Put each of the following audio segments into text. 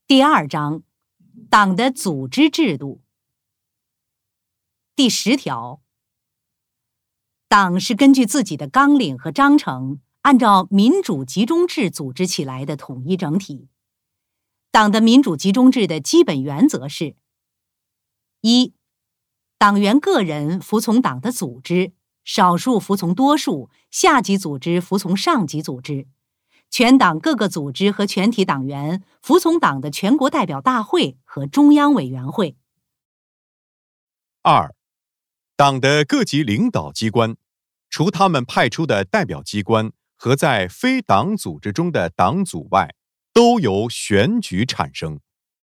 第2章，党的组织制度。第10条，党是根据自己的纲领和章程，按照民主集中制组织起来的统一整体。党的民主集中制的基本原则是：一、党员个人服从党的组织，少数服从多数，下级组织服从上级组织。全党各个组织和全体党员服从党的全国代表大会和中央委员会。 2、党的各级领导机关，除他们派出的代表机关和在非党组织中的党组外，都由选举产生。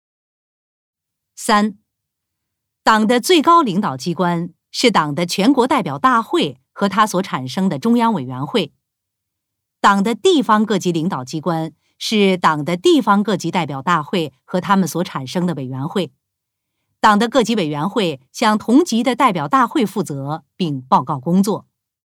3、党的最高领导机关是党的全国代表大会和它所产生的中央委员会。党的地方各级领导机关是党的地方各级代表大会和他们所产生的委员会。党的各级委员会向同级的代表大会负责并报告工作。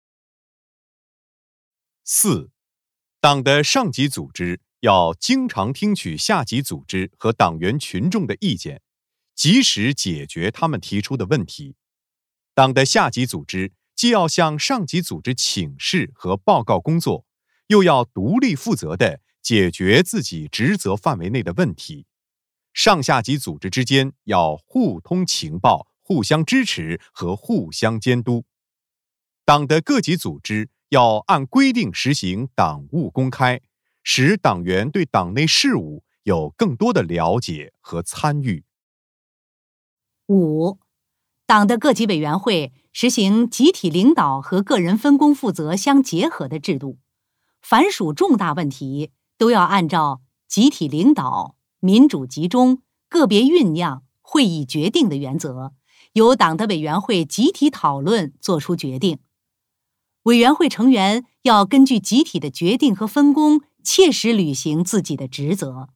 4、党的上级组织要经常听取下级组织和党员群众的意见，及时解决他们提出的问题。党的下级组织既要向上级组织请示和报告工作，又要独立负责地解决自己职责范围内的问题。上下级组织之间要互通情报，互相支持和互相监督。党的各级组织要按规定实行党务公开，使党员对党内事务有更多的了解和参与。 5、党的各级委员会实行集体领导和个人分工负责相结合的制度。凡属重大问题，都要按照集体领导、民主集中、个别酝酿、会议决定的原则，由党的委员会集体讨论作出决定。委员会成员要根据集体的决定和分工，切实履行自己的职责。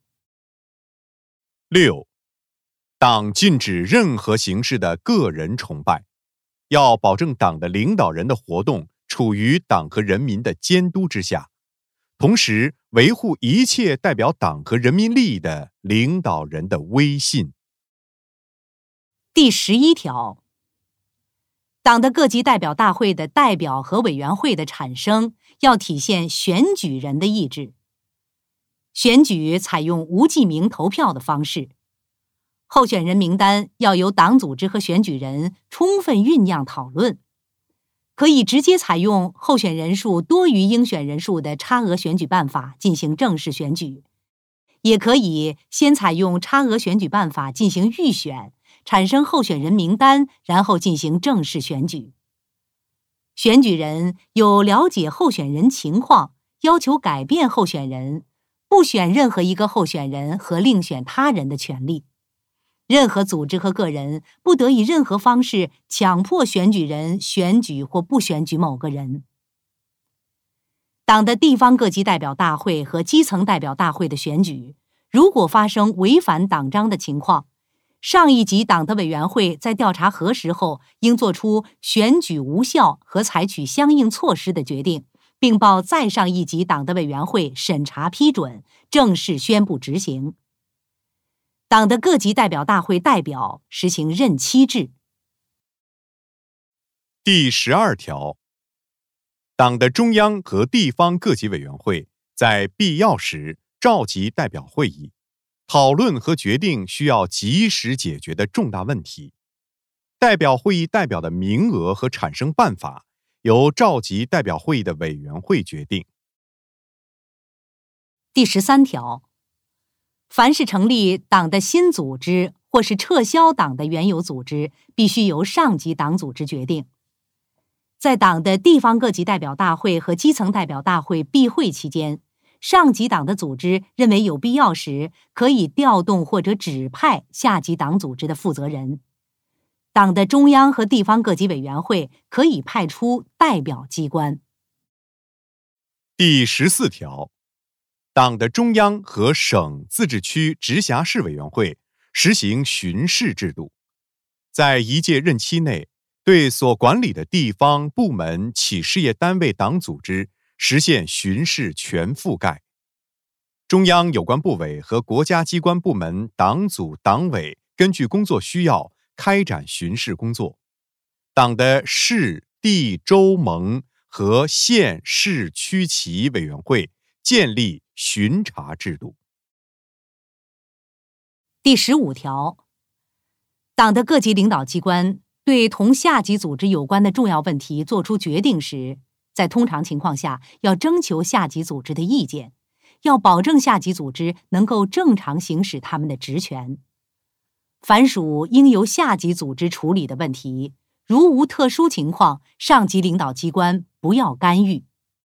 6、党禁止任何形式的个人崇拜，要保证党的领导人的活动处于党和人民的监督之下，同时维护一切代表党和人民利益的领导人的威信。 第11条，党的各级代表大会的代表和委员会的产生要体现选举人的意志。选举采用无记名投票的方式，候选人名单要由党组织和选举人充分酝酿讨论。可以直接采用候选人数多于应选人数的差额选举办法进行正式选举，也可以先采用差额选举办法进行预选，产生候选人名单，然后进行正式选举。选举人有了解候选人情况，要求改变候选人，不选任何一个候选人和另选他人的权利。任何组织和个人不得以任何方式强迫选举人选举或不选举某个人。党的地方各级代表大会和基层代表大会的选举，如果发生违反党章的情况，上一级党的委员会在调查核实后，应作出选举无效和采取相应措施的决定，并报再上一级党的委员会审查批准，正式宣布执行。党的各级代表大会代表实行任期制。 第12条，党的中央和地方各级委员会在必要时召集代表会议，讨论和决定需要及时解决的重大问题。代表会议代表的名额和产生办法由召集代表会议的委员会决定。 第13条，凡是成立党的新组织或是撤销党的原有组织，必须由上级党组织决定。在党的地方各级代表大会和基层代表大会闭会期间，上级党的组织认为有必要时，可以调动或者指派下级党组织的负责人。党的中央和地方各级委员会可以派出代表机关。 第14条，党的中央和省、自治区、直辖市委员会实行巡视制度，在一届任期内，对所管理的地方、部门、企事业单位党组织实现巡视全覆盖。 中央有关部委和国家机关部门党组党委根据工作需要开展巡视工作。党的市、地、州、盟和县市区级委员会建立巡查制度。 第15条，党的各级领导机关对同下级组织有关的重要问题作出决定时，在通常情况下要征求下级组织的意见，要保证下级组织能够正常行使他们的职权。凡属应由下级组织处理的问题，如无特殊情况，上级领导机关不要干预。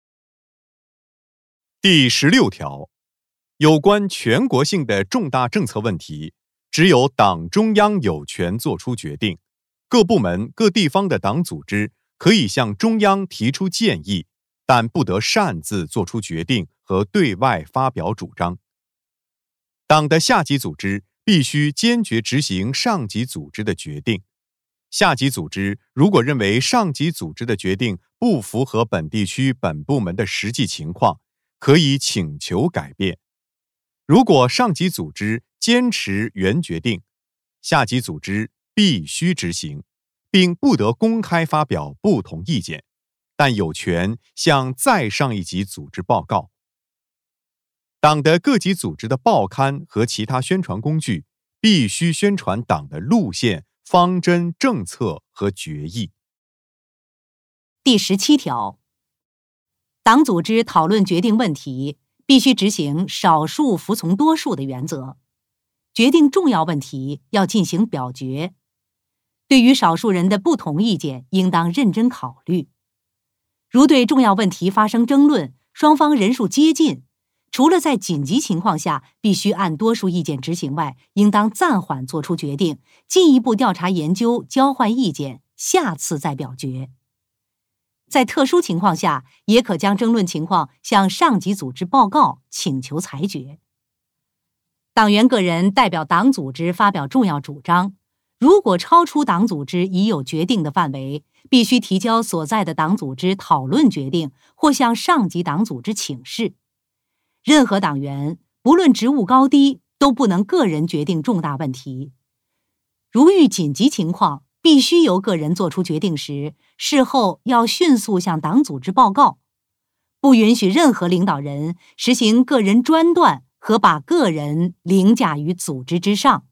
第16条，有关全国性的重大政策问题，只有党中央有权作出决定，各部门、各地方的党组织可以向中央提出建议，但不得擅自作出决定和对外发表主张。党的下级组织必须坚决执行上级组织的决定。下级组织如果认为上级组织的决定不符合本地区本部门的实际情况，可以请求改变。如果上级组织坚持原决定，下级组织必须执行，并不得公开发表不同意见，但有权向再上一级组织报告。党的各级组织的报刊和其他宣传工具必须宣传党的路线、方针、政策和决议。 第17条，党组织讨论决定问题，必须执行少数服从多数的原则。决定重要问题要进行表决。对于少数人的不同意见，应当认真考虑。如对重要问题发生争论，双方人数接近，除了在紧急情况下必须按多数意见执行外，应当暂缓作出决定，进一步调查研究，交换意见，下次再表决。在特殊情况下，也可将争论情况向上级组织报告，请求裁决。党员个人代表党组织发表重要主张，如果超出党组织已有决定的范围，必须提交所在的党组织讨论决定，或向上级党组织请示。任何党员，不论职务高低，都不能个人决定重大问题。如遇紧急情况，必须由个人作出决定时，事后要迅速向党组织报告，不允许任何领导人实行个人专断和把个人凌驾于组织之上。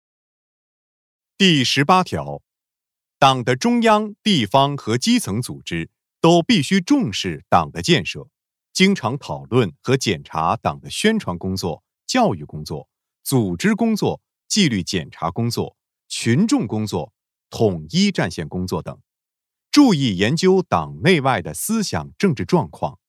第18条，党的中央、地方和基层组织都必须重视党的建设，经常讨论和检查党的宣传工作、教育工作、组织工作、纪律检查工作、群众工作、统一战线工作等，注意研究党内外的思想政治状况，